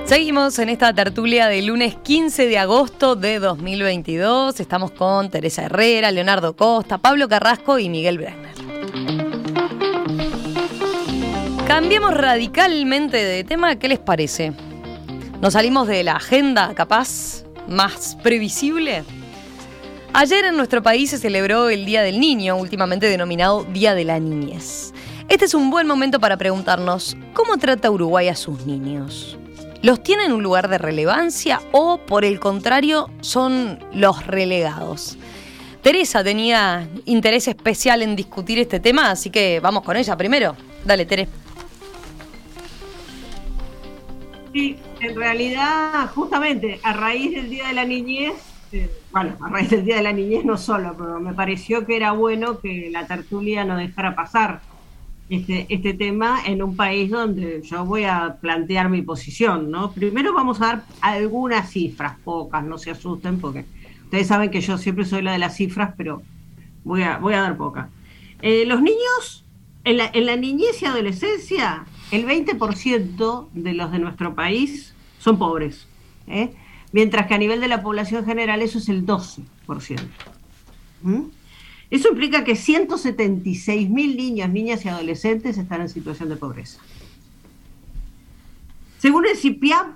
Seguimos en esta tertulia del lunes 15 de agosto de 2022. Estamos con Teresa Herrera, Leonardo Costa, Pablo Carrasco y Miguel Bregner. Cambiemos radicalmente de tema. ¿Qué les parece? ¿Nos salimos de la agenda, capaz, más previsible? Ayer en nuestro país se celebró el Día del Niño, últimamente denominado Día de la Niñez. Este es un buen momento para preguntarnos, ¿cómo trata Uruguay a sus niños? ¿Los tiene en un lugar de relevancia o, por el contrario, son los relegados? Teresa tenía interés especial en discutir este tema, así que vamos con ella primero. Dale, Tere. Sí, en realidad, justamente, a raíz del Día de la Niñez, a raíz del Día de la Niñez no solo, pero me pareció que era bueno que la tertulia no dejara pasar este tema en un país donde yo voy a plantear mi posición, ¿no? Primero vamos a dar algunas cifras, pocas, no se asusten, porque ustedes saben que yo siempre soy la de las cifras, pero voy a dar pocas. Los niños, en la niñez y adolescencia, el 20% de los de nuestro país son pobres, mientras que a nivel de la población general eso es el 12%. Eso implica que 176.000 niños, niñas y adolescentes están en situación de pobreza. Según el CIPIAP,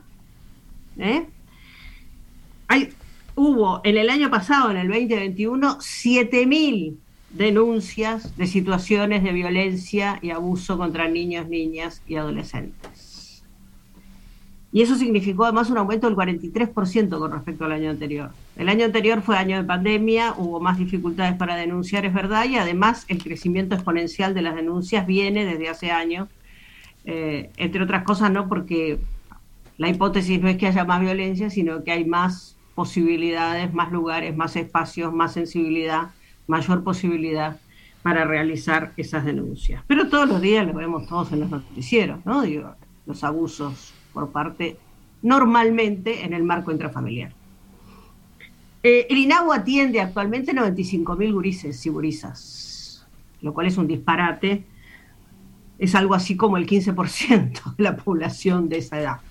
hubo en el año pasado, en el 2021, 7.000 denuncias de situaciones de violencia y abuso contra niños, niñas y adolescentes. Y eso significó además un aumento del 43% con respecto al año anterior. El año anterior fue año de pandemia, hubo más dificultades para denunciar, es verdad, y además el crecimiento exponencial de las denuncias viene desde hace años, entre otras cosas, no porque la hipótesis no es que haya más violencia, sino que hay más posibilidades, más lugares, más espacios, más sensibilidad, mayor posibilidad para realizar esas denuncias. Pero todos los días lo vemos todos en los noticieros, ¿no? Digo, los abusos por parte, normalmente, en el marco intrafamiliar. El INAU atiende actualmente 95.000 gurises y gurisas, lo cual es un disparate. Es algo así como el 15% de la población de esa edad.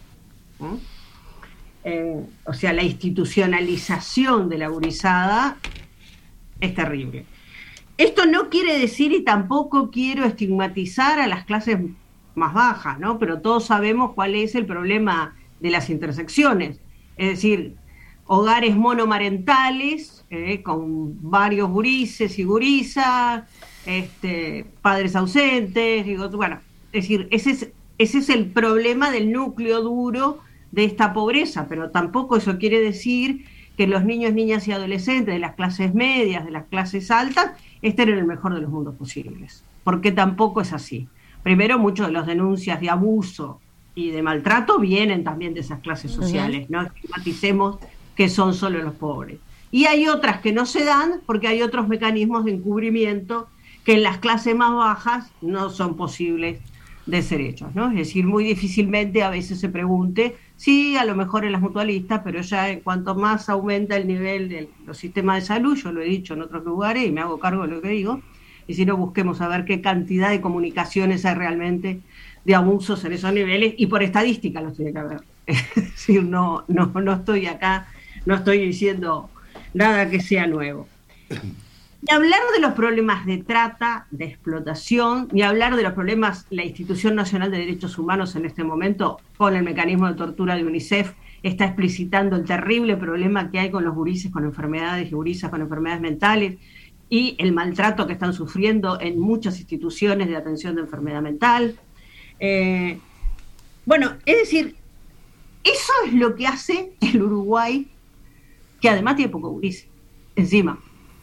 O sea, la institucionalización de la gurizada es terrible. Esto no quiere decir, y tampoco quiero estigmatizar a las clases más bajas, ¿no? Pero todos sabemos cuál es el problema de las intersecciones. Es decir, hogares monomarentales, con varios gurises y gurisas, padres ausentes, es decir, ese es el problema del núcleo duro de esta pobreza, pero tampoco eso quiere decir que los niños, niñas y adolescentes de las clases medias, de las clases altas, estén en el mejor de los mundos posibles, porque tampoco es así. Primero, muchas de las denuncias de abuso y de maltrato vienen también de esas clases sociales, no estigmaticemos que son solo los pobres. Y hay otras que no se dan porque hay otros mecanismos de encubrimiento que en las clases más bajas no son posibles de ser hechos, ¿no? Es decir, muy difícilmente a veces se pregunte, sí, a lo mejor en las mutualistas, pero ya en cuanto más aumenta el nivel de los sistemas de salud, yo lo he dicho en otros lugares y me hago cargo de lo que digo, y si no, busquemos a ver qué cantidad de comunicaciones hay realmente de abusos en esos niveles, y por estadística los tiene que haber. Es decir, no estoy acá, no estoy diciendo nada que sea nuevo. Ni hablar de los problemas de trata, de explotación, ni hablar de los problemas, la Institución Nacional de Derechos Humanos en este momento, con el mecanismo de tortura de UNICEF, está explicitando el terrible problema que hay con los gurises con enfermedades y gurisas con enfermedades mentales, y el maltrato que están sufriendo en muchas instituciones de atención de enfermedad mental. Es decir, eso es lo que hace el Uruguay, que además tiene poco gurises, encima,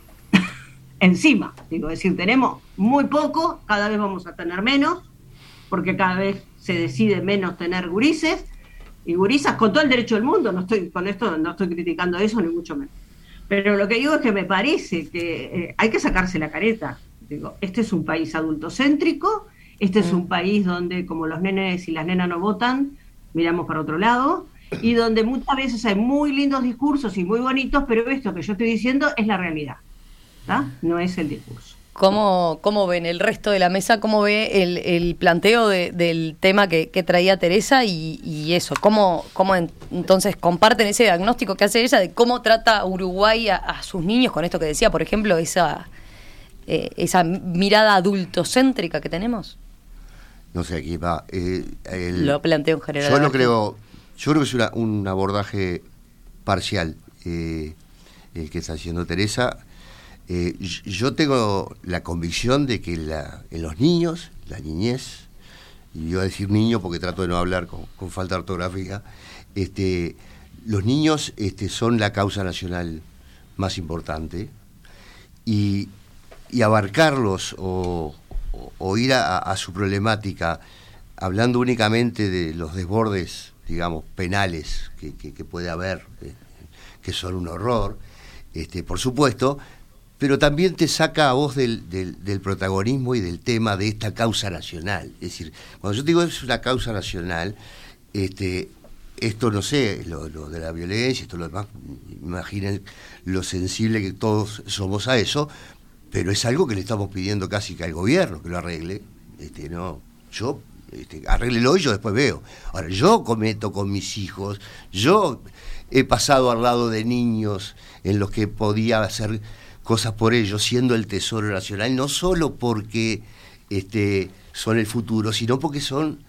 es decir, tenemos muy poco, cada vez vamos a tener menos, porque cada vez se decide menos tener gurises y gurisas con todo el derecho del mundo. Con esto no estoy criticando eso, ni mucho menos. Pero lo que digo es que me parece que hay que sacarse la careta. Digo, este es un país adultocéntrico, este es un país donde, como los nenes y las nenas no votan, miramos para otro lado, y donde muchas veces hay muy lindos discursos y muy bonitos, pero esto que yo estoy diciendo es la realidad, ¿tá? No es el discurso. ¿Cómo ven el resto de la mesa? ¿Cómo ve el planteo del tema que traía Teresa y eso? ¿Cómo entonces comparten ese diagnóstico que hace ella de cómo trata Uruguay a sus niños con esto que decía, por ejemplo, esa mirada adultocéntrica que tenemos? No sé, aquí va. Lo planteo en general. Yo creo que es un abordaje parcial el que está haciendo Teresa. Yo tengo la convicción de que en los niños, la niñez, y yo voy a decir niño porque trato de no hablar con falta ortográfica, los niños son la causa nacional más importante, y abarcarlos o ir a su problemática hablando únicamente de los desbordes, digamos, penales que puede haber, que son un horror, por supuesto, pero también te saca a vos del protagonismo y del tema de esta causa nacional. Es decir, cuando yo digo es una causa nacional, esto no sé, lo de la violencia, esto lo demás, imaginen lo sensible que todos somos a eso, pero es algo que le estamos pidiendo casi que al gobierno que lo arregle. Arréglelo y yo después veo. Ahora, yo cometo con mis hijos, yo he pasado al lado de niños en los que podía hacer cosas por ellos, siendo el tesoro nacional, no solo porque son el futuro, sino porque son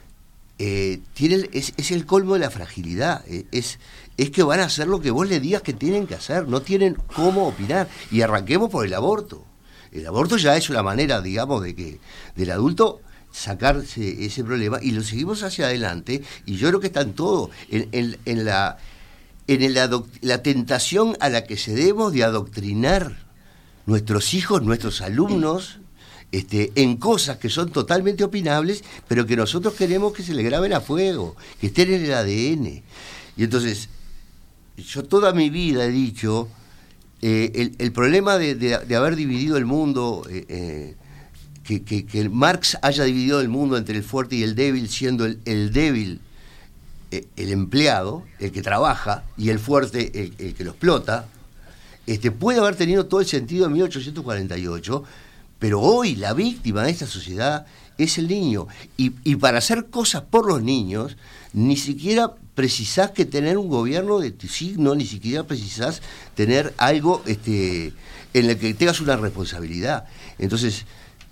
es el colmo de la fragilidad, es que van a hacer lo que vos les digas que tienen que hacer, no tienen cómo opinar. Y arranquemos por el aborto. El aborto ya es una manera, digamos, de que del adulto sacarse ese problema, y lo seguimos hacia adelante, y yo creo que están todos en la tentación a la que cedemos de adoctrinar nuestros hijos, nuestros alumnos, en cosas que son totalmente opinables, pero que nosotros queremos que se le graben a fuego, que estén en el ADN. Y entonces, yo toda mi vida he dicho, el problema de haber dividido el mundo, que Marx haya dividido el mundo entre el fuerte y el débil, siendo el débil el empleado, el que trabaja, y el fuerte el que lo explota, puede haber tenido todo el sentido en 1848, pero hoy la víctima de esta sociedad es el niño. Y para hacer cosas por los niños, ni siquiera precisás que tener un gobierno de tu signo, ni siquiera precisás tener algo en el que tengas una responsabilidad. Entonces,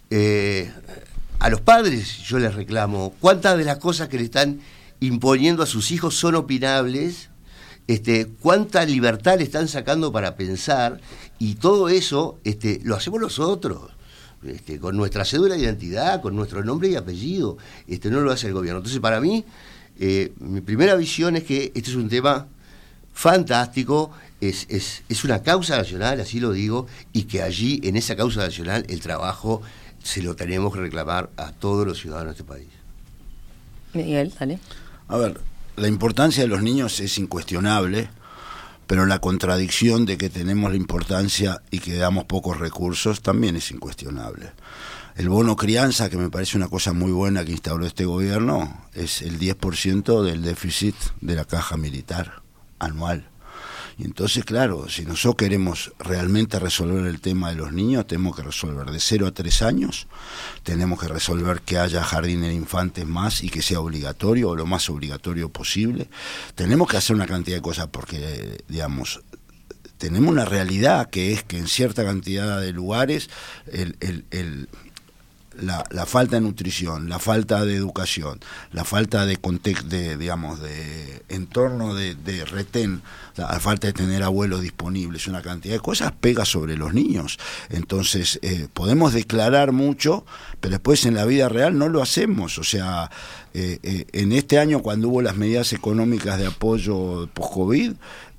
a los padres yo les reclamo, ¿cuántas de las cosas que le están imponiendo a sus hijos son opinables? ¿Cuánta libertad le están sacando para pensar? Y todo eso lo hacemos nosotros, con nuestra cédula de identidad, con nuestro nombre y apellido, no lo hace el gobierno. Entonces, para mí, mi primera visión es que este es un tema fantástico, es una causa nacional, así lo digo, y que allí, en esa causa nacional, el trabajo se lo tenemos que reclamar a todos los ciudadanos de este país. Miguel, dale. A ver, la importancia de los niños es incuestionable, pero la contradicción de que tenemos la importancia y que damos pocos recursos también es incuestionable. El bono crianza, que me parece una cosa muy buena que instauró este gobierno, es el 10% del déficit de la caja militar anual. Y entonces, claro, si nosotros queremos realmente resolver el tema de los niños, tenemos que resolver de 0 a 3 años, tenemos que resolver que haya jardines de infantes más y que sea obligatorio, o lo más obligatorio posible. Tenemos que hacer una cantidad de cosas porque, digamos, tenemos una realidad que es que en cierta cantidad de lugares la falta de nutrición, la falta de educación, la falta de contexto, de entorno de retén, la falta de tener abuelos disponibles, una cantidad de cosas pega sobre los niños. Entonces, podemos declarar mucho, pero después en la vida real no lo hacemos. O sea, en este año, cuando hubo las medidas económicas de apoyo post-COVID,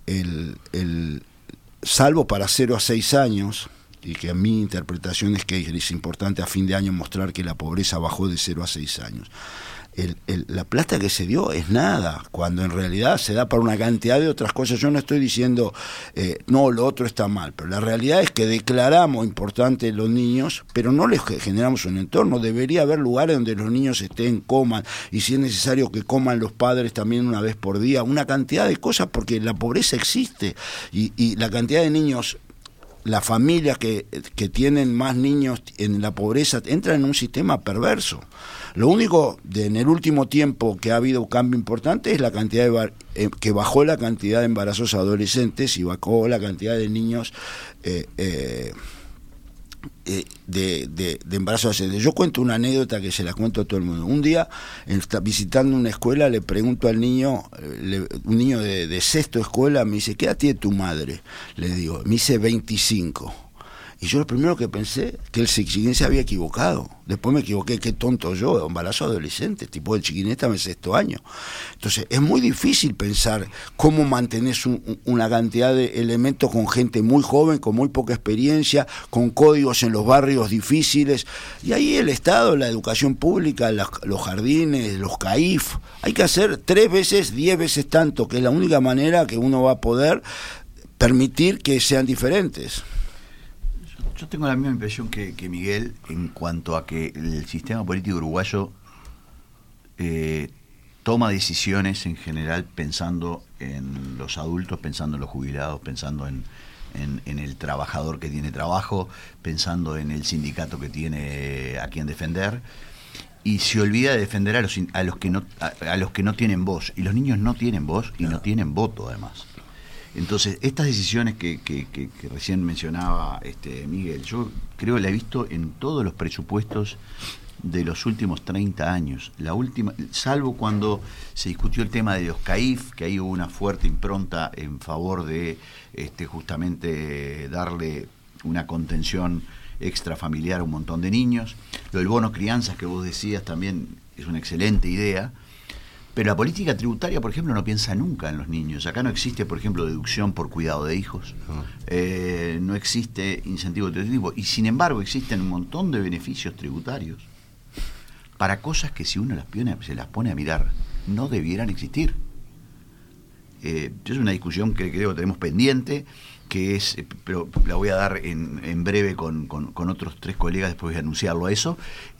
salvo para 0 a 6 años, y que a mi interpretación es que es importante a fin de año mostrar que la pobreza bajó de 0 a 6 años. La plata que se dio es nada, cuando en realidad se da para una cantidad de otras cosas. Yo no estoy diciendo, no, lo otro está mal, pero la realidad es que declaramos importante los niños, pero no les generamos un entorno. Debería haber lugares donde los niños estén, coman, y si es necesario que coman los padres también una vez por día, una cantidad de cosas, porque la pobreza existe, y la cantidad de niños las familias que tienen más niños en la pobreza entran en un sistema perverso. Lo único en el último tiempo que ha habido un cambio importante es la cantidad que bajó la cantidad de embarazos adolescentes y bajó la cantidad de niños de embarazos adolescentes. Yo cuento una anécdota que se la cuento a todo el mundo. Un día, visitando una escuela, le pregunto al niño, un niño de sexto escuela, me dice, ¿qué edad tiene tu madre? Le digo, me dice 25. Y yo lo primero que pensé, que el chiquinín se había equivocado. Después me equivoqué, qué tonto yo, embarazo adolescente, tipo el chiquinín estaba en sexto año. Entonces, es muy difícil pensar cómo mantenés una cantidad de elementos con gente muy joven, con muy poca experiencia, con códigos en los barrios difíciles. Y ahí el Estado, la educación pública, los jardines, los CAIF, hay que hacer 3 veces, 10 veces tanto, que es la única manera que uno va a poder permitir que sean diferentes. Yo tengo la misma impresión que Miguel en cuanto a que el sistema político uruguayo toma decisiones en general pensando en los adultos, pensando en los jubilados, pensando en el trabajador que tiene trabajo, pensando en el sindicato que tiene a quien defender, y se olvida de defender a los que no tienen voz. Y los niños no tienen voz y no tienen voto, además. Entonces, estas decisiones que recién mencionaba Miguel, yo creo que la he visto en todos los presupuestos de los últimos 30 años. La última, salvo cuando se discutió el tema de los CAIF, que ahí hubo una fuerte impronta en favor de justamente darle una contención extrafamiliar a un montón de niños. Lo del bono crianzas que vos decías también es una excelente idea. Pero la política tributaria, por ejemplo, no piensa nunca en los niños. Acá no existe, por ejemplo, deducción por cuidado de hijos. No existe incentivo de todo tipo. Y sin embargo existen un montón de beneficios tributarios para cosas que si uno se las pone a mirar no debieran existir. Es una discusión que creo que tenemos pendiente, pero la voy a dar en breve con otros 3 colegas, después voy a anunciarlo a eso.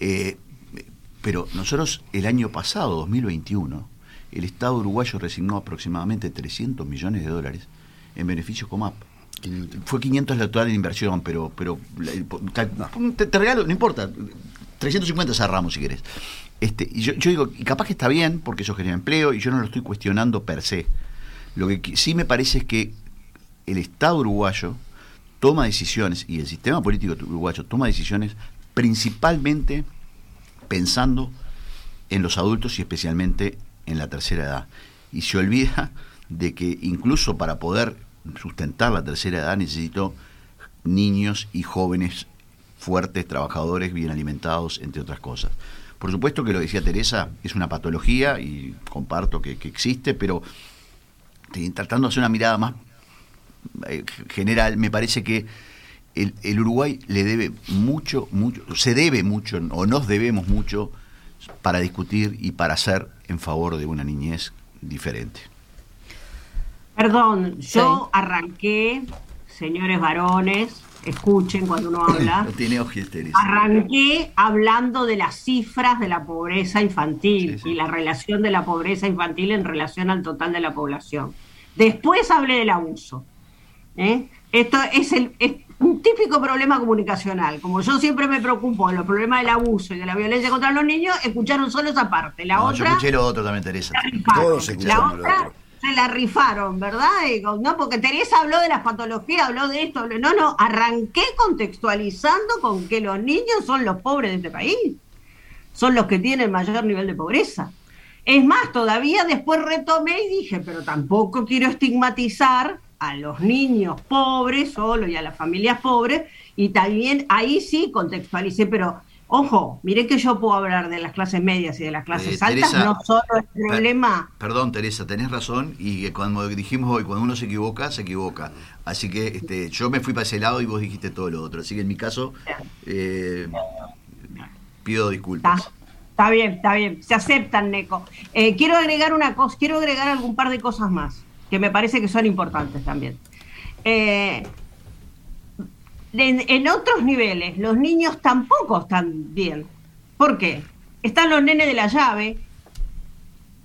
Pero nosotros el año pasado, 2021, el Estado uruguayo resignó aproximadamente $300 millones en beneficios Comap. Fue 500 la total de inversión, pero te regalo, no importa, 350 cerramos si querés. Y yo digo, y capaz que está bien, porque eso genera empleo, y yo no lo estoy cuestionando per se. Lo que sí me parece es que el Estado uruguayo toma decisiones, y el sistema político uruguayo toma decisiones principalmente pensando en los adultos y especialmente en la tercera edad. Y se olvida de que incluso para poder sustentar la tercera edad necesito niños y jóvenes fuertes, trabajadores, bien alimentados, entre otras cosas. Por supuesto que lo decía Teresa, es una patología y comparto que existe, pero tratando de hacer una mirada más general, me parece que el Uruguay le debe mucho, se debe mucho, o nos debemos mucho para discutir y para hacer en favor de una niñez diferente. Perdón, yo arranqué, señores varones, escuchen cuando uno habla, no tiene ojeteres. Arranqué hablando de las cifras de la pobreza infantil, sí. Y la relación de la pobreza infantil en relación al total de la población. Después hablé del abuso. Esto es un típico problema comunicacional. Como yo siempre me preocupo de los problemas del abuso y de la violencia contra los niños, escucharon solo esa parte. La otra, yo escuché lo otro también, Teresa. Todos escucharon lo otro. Se la rifaron, ¿verdad? No, porque Teresa habló de las patologías, habló de esto. No, arranqué contextualizando con que los niños son los pobres de este país. Son los que tienen mayor nivel de pobreza. Es más, todavía después retomé y dije, pero tampoco quiero estigmatizar a los niños pobres solo y a las familias pobres, y también ahí sí contextualicé, pero ojo, mire que yo puedo hablar de las clases medias y de las clases altas, Teresa, no solo el problema... Perdón, Teresa, tenés razón, y cuando dijimos hoy, cuando uno se equivoca, así que yo me fui para ese lado y vos dijiste todo lo otro, así que en mi caso pido disculpas. Está bien, se aceptan, Neco. Quiero agregar algún par de cosas más que me parece que son importantes también. En otros niveles, los niños tampoco están bien. ¿Por qué? Están los nenes de la llave,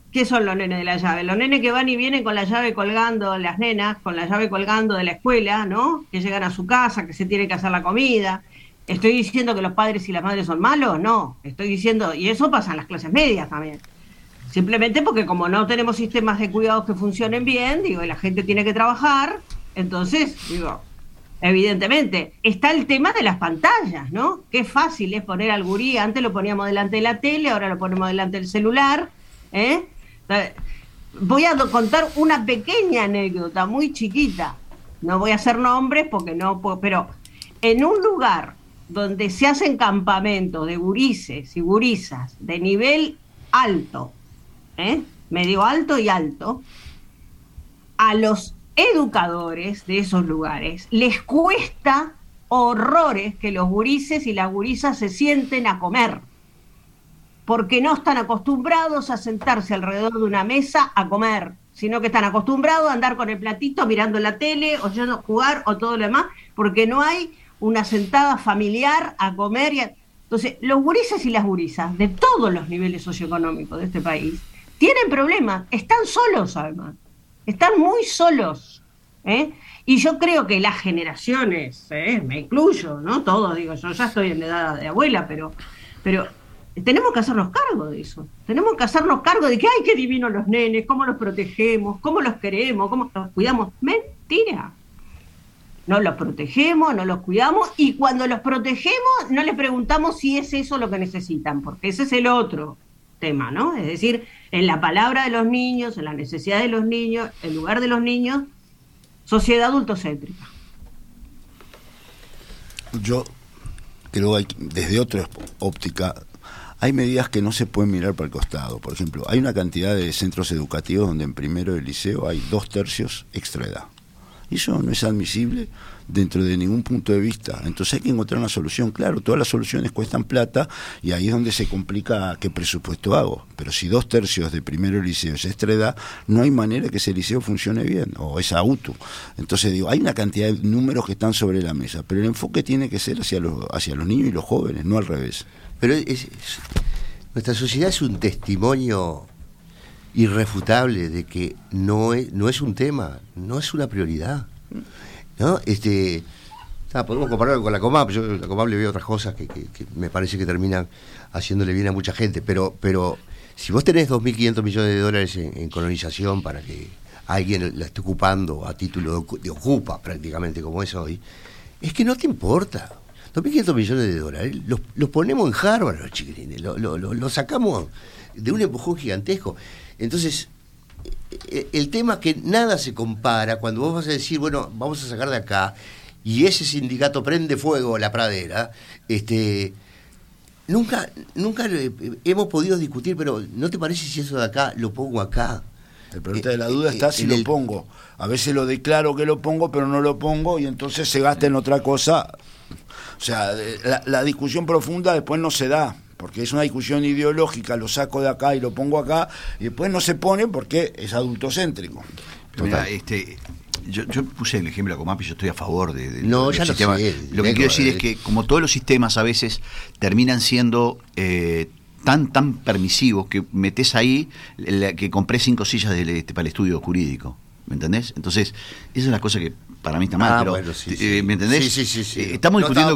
¿Qué son los nenes de la llave? Los nenes que van y vienen con la llave colgando, las nenas, con la llave colgando de la escuela, ¿no? Que llegan a su casa, que se tiene que hacer la comida. ¿Estoy diciendo que los padres y las madres son malos? No. Estoy diciendo, y eso pasa en las clases medias también. Simplemente porque como no tenemos sistemas de cuidados que funcionen bien, digo, y la gente tiene que trabajar, entonces, digo, evidentemente, está el tema de las pantallas, ¿no? Qué fácil es poner al gurí, antes lo poníamos delante de la tele, ahora lo ponemos delante del celular, ¿eh? Voy a contar una pequeña anécdota, muy chiquita. No voy a hacer nombres porque no puedo, pero en un lugar donde se hacen campamentos de gurises y gurisas de nivel alto, medio alto y alto, a los educadores de esos lugares les cuesta horrores que los gurises y las gurisas se sienten a comer, porque no están acostumbrados a sentarse alrededor de una mesa a comer, sino que están acostumbrados a andar con el platito mirando la tele, oyendo jugar o todo lo demás, porque no hay una sentada familiar a comer. Entonces, los gurises y las gurisas de todos los niveles socioeconómicos de este país tienen problemas, están solos además, están muy solos, Y yo creo que las generaciones, me incluyo, ¿no? Todos, digo, yo ya estoy en edad de abuela, pero tenemos que hacernos cargo de eso. Tenemos que hacernos cargo de que, ¡ay, qué divinos los nenes! ¿Cómo los protegemos? ¿Cómo los queremos? ¿Cómo los cuidamos? Mentira. No los protegemos, no los cuidamos, y cuando los protegemos no les preguntamos si es eso lo que necesitan, porque ese es el otro tema, ¿no? Es decir, en la palabra de los niños, en la necesidad de los niños, en lugar de los niños, sociedad adultocéntrica. Yo creo que desde otra óptica hay medidas que no se pueden mirar para el costado. Por ejemplo, hay una cantidad de centros educativos donde en primero de liceo hay 2/3 extra edad. Y eso no es admisible dentro de ningún punto de vista. Entonces hay que encontrar una solución. Claro, todas las soluciones cuestan plata y ahí es donde se complica qué presupuesto hago. Pero si 2/3 de primero de liceo es extra edad, no hay manera que ese liceo funcione bien, o esa auto. Entonces digo, hay una cantidad de números que están sobre la mesa, pero el enfoque tiene que ser hacia los niños y los jóvenes, no al revés. Pero nuestra sociedad es un testimonio irrefutable de que no es un tema, no es una prioridad, ¿no? Podemos compararlo con la COMAP. Yo a la COMAP le veo otras cosas que me parece que terminan haciéndole bien a mucha gente, pero si vos tenés 2.500 millones de dólares en colonización para que alguien la esté ocupando a título de ocupa prácticamente como es hoy, es que no te importa. 2.500 millones de dólares los ponemos en Harvard, los chiquilines, los sacamos de un empujón gigantesco. Entonces, el tema es que nada se compara cuando vos vas a decir, bueno, vamos a sacar de acá, y ese sindicato prende fuego a la pradera. Nunca hemos podido discutir, pero ¿no te parece si eso de acá lo pongo acá? El pregunta de la duda está si lo pongo. A veces lo declaro que lo pongo, pero no lo pongo, y entonces se gasta en otra cosa. O sea, la discusión profunda después no se da, porque es una discusión ideológica, lo saco de acá y lo pongo acá, y después no se pone porque es adultocéntrico. Mira, yo puse el ejemplo de la COMAP y yo estoy a favor del sistema. Lo que quiero decir es que como todos los sistemas a veces terminan siendo tan permisivos que metés ahí que compré 5 sillas para el estudio jurídico. ¿Me entendés? Entonces, esa es la cosa que para mí está mal, pero bueno, sí. ¿me entendés? Sí. Estamos discutiendo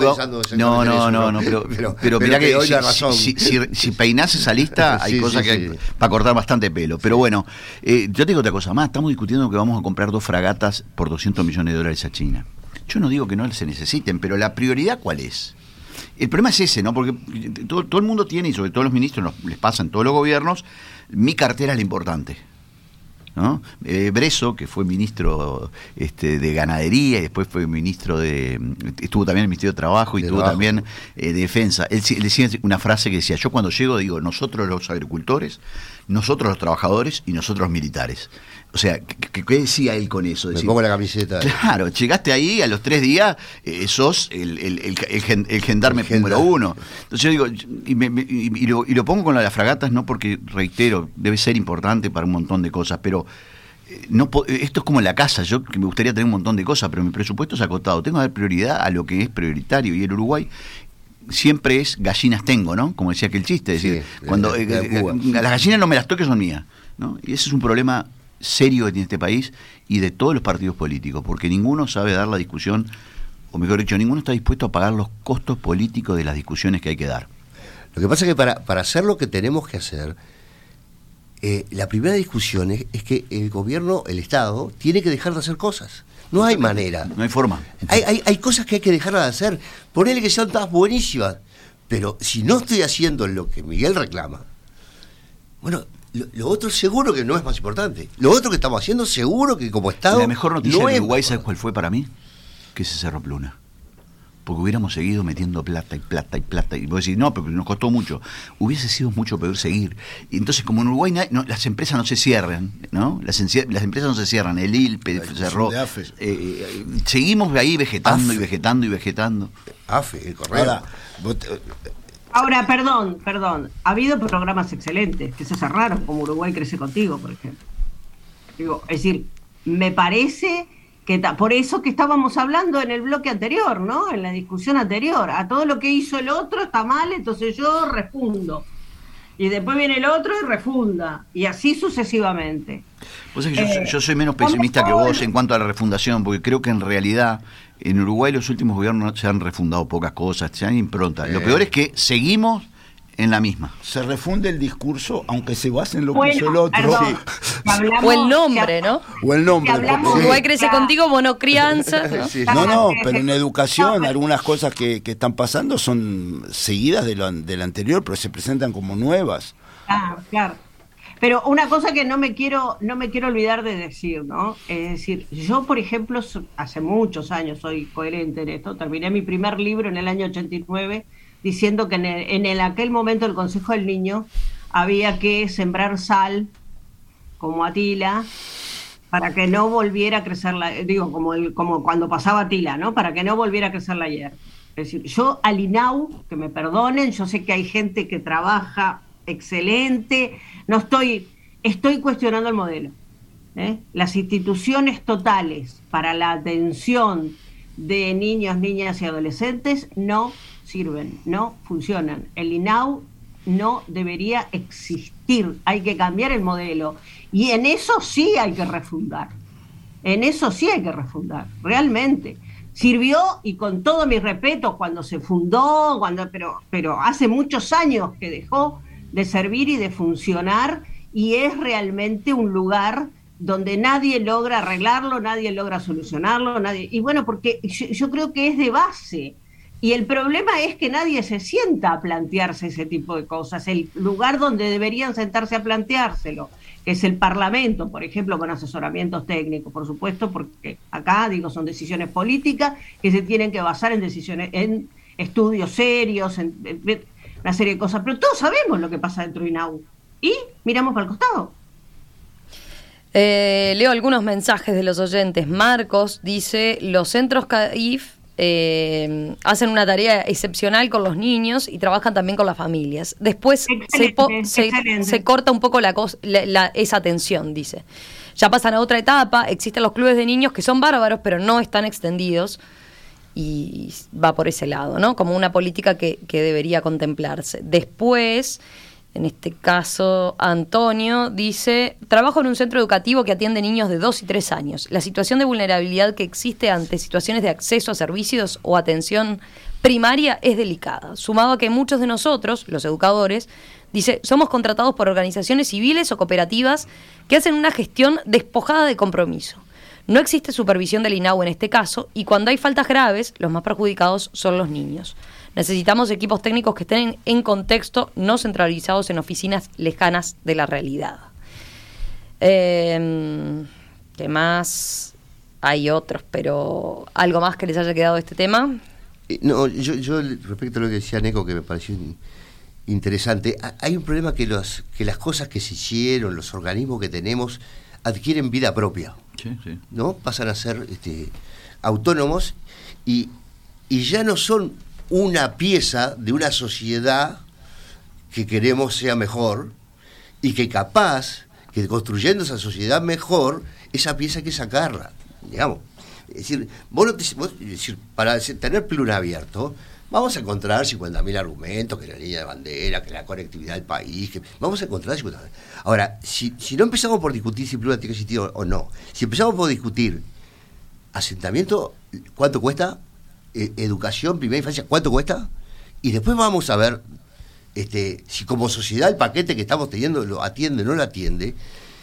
pero mirá que si peinás esa lista hay cosas que para cortar bastante pelo. Pero bueno, yo te digo otra cosa más, estamos discutiendo que vamos a comprar 2 fragatas por 200 millones de dólares a China. Yo no digo que no se necesiten, pero la prioridad ¿cuál es? El problema es ese, ¿no? Porque todo el mundo tiene, y sobre todo los ministros, les pasa en todos los gobiernos, mi cartera es la importante, ¿no? Bresso, que fue ministro de Ganadería y después fue ministro estuvo también en el Ministerio de Trabajo y tuvo también Defensa. Él decía una frase que decía: yo cuando llego digo, nosotros los agricultores, nosotros los trabajadores y nosotros los militares. O sea, ¿qué decía él con eso? Me pongo la camiseta. Claro, llegaste ahí, a los 3 días sos el gendarme número 1. Entonces yo digo, y lo pongo con las fragatas, no porque, reitero, debe ser importante para un montón de cosas, pero esto es como en la casa. Yo que me gustaría tener un montón de cosas, pero mi presupuesto es acotado. Tengo que dar prioridad a lo que es prioritario, y el Uruguay siempre es gallinas tengo, ¿no? Como decía aquel chiste, es decir, Sí, cuando Cuba. las gallinas no me las toques, son mías, ¿no? Y ese es un problema serio que tiene este país y de todos los partidos políticos, porque ninguno sabe dar la discusión, o mejor dicho, ninguno está dispuesto a pagar los costos políticos de las discusiones que hay que dar. Lo que pasa es que para hacer lo que tenemos que hacer, la primera discusión es que el gobierno, el Estado, tiene que dejar de hacer cosas. No hay manera. No hay forma. Hay cosas que hay que dejar de hacer. Ponele que sean todas buenísimas. Pero si no estoy haciendo lo que Miguel reclama, bueno, lo otro seguro que no es más importante. Lo otro que estamos haciendo seguro que como Estado... La mejor noticia no de es... Uruguay, ¿sabes cuál fue para mí? Que se cerró Pluna. Porque hubiéramos seguido metiendo plata y plata y plata. Y vos decís, no, pero nos costó mucho. Hubiese sido mucho peor seguir. Y entonces, como en Uruguay las empresas no se cierran, ¿no? Las empresas no se cierran. El ILPE cerró. Seguimos ahí vegetando y vegetando y vegetando. AFE, el correo. Ahora, perdón. Ha habido programas excelentes que se cerraron, como Uruguay Crece Contigo, por ejemplo. Digo, es decir, me parece... por eso que estábamos hablando en el bloque anterior, ¿no? En la discusión anterior. A todo lo que hizo el otro está mal, entonces yo refundo. Y después viene el otro y refunda. Y así sucesivamente. Vos sabés que yo soy menos pesimista que vos en cuanto a la refundación, porque creo que en realidad en Uruguay los últimos gobiernos se han refundado pocas cosas, se han impronta. Lo peor es que seguimos en la misma. Se refunde el discurso, aunque se base en lo que hizo el otro. Sí. O el nombre, ¿no? O el nombre. Uruguay Crece Contigo, monocrianza, ¿no? Sí. No, pero en educación algunas cosas que están pasando son seguidas de lo anterior, pero se presentan como nuevas. Claro. Pero una cosa que no me quiero olvidar de decir, ¿no? Es decir, yo, por ejemplo, hace muchos años soy coherente en esto. Terminé mi primer libro en el año 89 diciendo que en aquel momento el Consejo del Niño había que sembrar sal como Atila para que no volviera a crecer como cuando pasaba Atila, ¿no? Para que no volviera a crecer la hierba. Es decir, yo al INAU, que me perdonen, yo sé que hay gente que trabaja excelente, estoy cuestionando el modelo. Las instituciones totales para la atención de niños, niñas y adolescentes no sirven, no funcionan. El INAU no debería existir, hay que cambiar el modelo. Y en eso sí hay que refundar. Realmente. Sirvió, y con todo mi respeto, cuando se fundó, pero hace muchos años que dejó de servir y de funcionar, y es realmente un lugar donde nadie logra arreglarlo, nadie logra solucionarlo, y bueno, porque yo creo que es de base. Y el problema es que nadie se sienta a plantearse ese tipo de cosas. El lugar donde deberían sentarse a planteárselo, que es el Parlamento, por ejemplo, con asesoramientos técnicos, por supuesto, porque acá, son decisiones políticas que se tienen que basar en estudios serios, en una serie de cosas. Pero todos sabemos lo que pasa dentro de INAU. Y miramos para el costado. Leo algunos mensajes de los oyentes. Marcos dice, los centros CAIF hacen una tarea excepcional con los niños y trabajan también con las familias. Después se corta un poco esa tensión, dice. Ya pasan a otra etapa, existen los clubes de niños que son bárbaros, pero no están extendidos, y va por ese lado, ¿no? Como una política que debería contemplarse. Después, en este caso, Antonio dice, trabajo en un centro educativo que atiende niños de 2 y 3 años. La situación de vulnerabilidad que existe ante situaciones de acceso a servicios o atención primaria es delicada, sumado a que muchos de nosotros, los educadores, dice, somos contratados por organizaciones civiles o cooperativas que hacen una gestión despojada de compromiso. No existe supervisión del INAU en este caso, y cuando hay faltas graves, los más perjudicados son los niños. Necesitamos equipos técnicos que estén en contexto, no centralizados en oficinas lejanas de la realidad. ¿Qué más? Hay otros, pero ¿algo más que les haya quedado de este tema? No, yo respecto a lo que decía Neco, que me pareció interesante, hay un problema que las cosas que se hicieron, los organismos que tenemos, adquieren vida propia. Sí. ¿No? Pasan a ser autónomos y ya no son una pieza de una sociedad que queremos sea mejor, y que capaz que construyendo esa sociedad mejor, esa pieza hay que sacarla, digamos. Es decir, para tener Pluna abierto, vamos a encontrar 50.000 argumentos, que la línea de bandera, que la conectividad del país, que vamos a encontrar 50.000. Ahora, si no empezamos por discutir si Pluma tiene que existir o no, si empezamos por discutir asentamiento, ¿cuánto cuesta? Educación, primera infancia, ¿cuánto cuesta? Y después vamos a ver si como sociedad el paquete que estamos teniendo lo atiende o no lo atiende.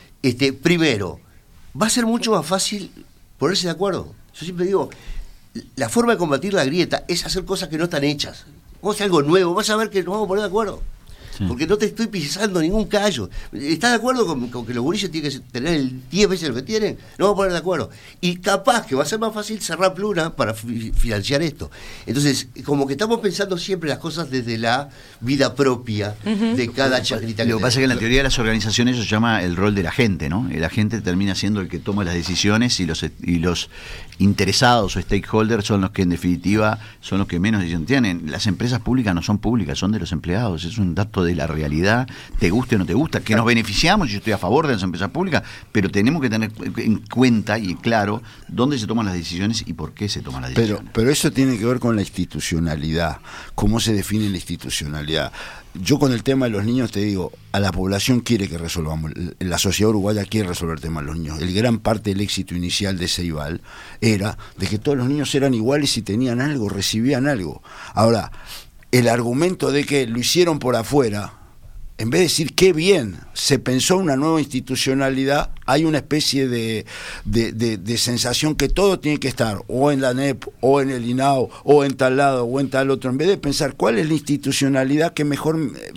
Primero, va a ser mucho más fácil ponerse de acuerdo. Yo siempre digo, la forma de combatir la grieta es hacer cosas que no están hechas. Vamos a hacer algo nuevo, vas a ver que nos vamos a poner de acuerdo. Sí. Porque no te estoy pisando ningún callo. ¿Estás de acuerdo con que los gurises tienen que tener 10 veces lo que tienen? No vamos a poner de acuerdo. Y capaz que va a ser más fácil cerrar Pluna para financiar esto. Entonces, como que estamos pensando siempre las cosas desde la vida propia de cada chacrita. Lo que pasa es que en la teoría de las organizaciones eso se llama el rol de la gente, ¿no? El agente termina siendo el que toma las decisiones y los interesados o stakeholders son los que en definitiva son los que menos decisión tienen. Las empresas públicas no son públicas, son de los empleados. Es un dato de la realidad, te guste o no te gusta, que nos beneficiamos, yo estoy a favor de las empresas públicas, pero tenemos que tener en cuenta y claro dónde se toman las decisiones y por qué se toman las decisiones. Pero eso tiene que ver con la institucionalidad, cómo se define la institucionalidad. Yo con el tema de los niños te digo, a la población quiere que resolvamos, la sociedad uruguaya quiere resolver el tema de los niños. El gran parte del éxito inicial de Ceibal era de que todos los niños eran iguales y tenían algo, recibían algo. Ahora, el argumento de que lo hicieron por afuera, en vez de decir qué bien, se pensó una nueva institucionalidad, hay una especie de sensación que todo tiene que estar o en la ANEP, o en el INAO, o en tal lado, o en tal otro, en vez de pensar cuál es la institucionalidad que mejor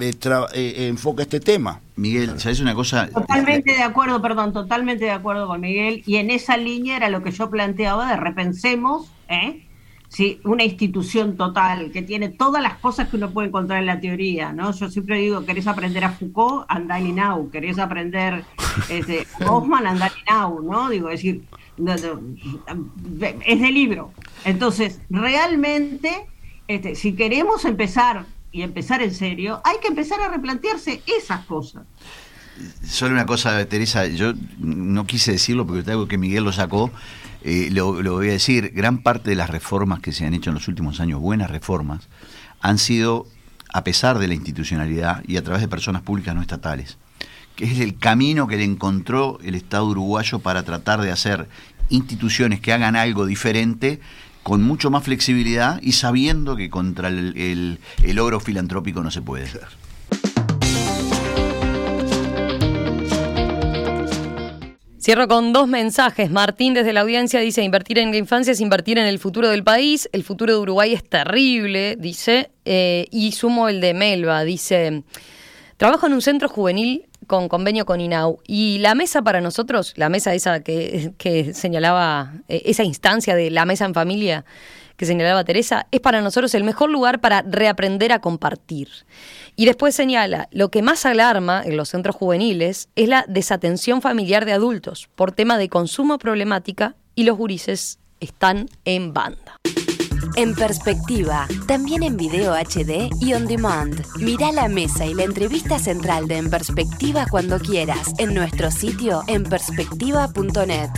enfoca este tema. Miguel, ¿sabes una cosa? Totalmente de acuerdo con Miguel, y en esa línea era lo que yo planteaba de repensemos, Sí, una institución total que tiene todas las cosas que uno puede encontrar en la teoría, ¿no? Yo siempre digo, querés aprender a Foucault, andá al INAU, querés aprender Hoffman, andá al INAU, ¿no? Digo, es decir, es de libro. Entonces, realmente, si queremos empezar en serio, hay que empezar a replantearse esas cosas. Solo una cosa, Teresa, yo no quise decirlo porque es algo que Miguel lo sacó. Lo voy a decir, gran parte de las reformas que se han hecho en los últimos años, buenas reformas, han sido a pesar de la institucionalidad y a través de personas públicas no estatales, que es el camino que le encontró el Estado uruguayo para tratar de hacer instituciones que hagan algo diferente, con mucho más flexibilidad y sabiendo que contra el logro filantrópico no se puede hacer. Cierro con 2 mensajes. Martín desde la audiencia dice: invertir en la infancia es invertir en el futuro del país. El futuro de Uruguay es terrible, dice. Y sumo el de Melba, dice: trabajo en un centro juvenil con convenio con INAU. Y la mesa para nosotros, la mesa esa que señalaba, esa instancia de la mesa en familia que señalaba Teresa, es para nosotros el mejor lugar para reaprender a compartir. Y después señala, lo que más alarma en los centros juveniles es la desatención familiar de adultos por tema de consumo problemática y los gurises están en banda. En Perspectiva, también en video HD y on demand. Mirá la mesa y la entrevista central de En Perspectiva cuando quieras en nuestro sitio enperspectiva.net.